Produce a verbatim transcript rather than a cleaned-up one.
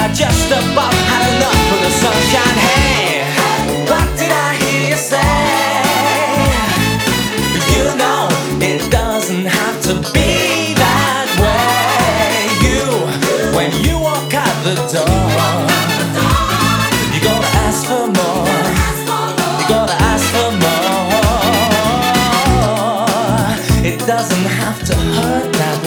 I just about had enough of the sunshine. Hey, what did I hear you say? You know it doesn't have to be that way. You, when you walk out the door,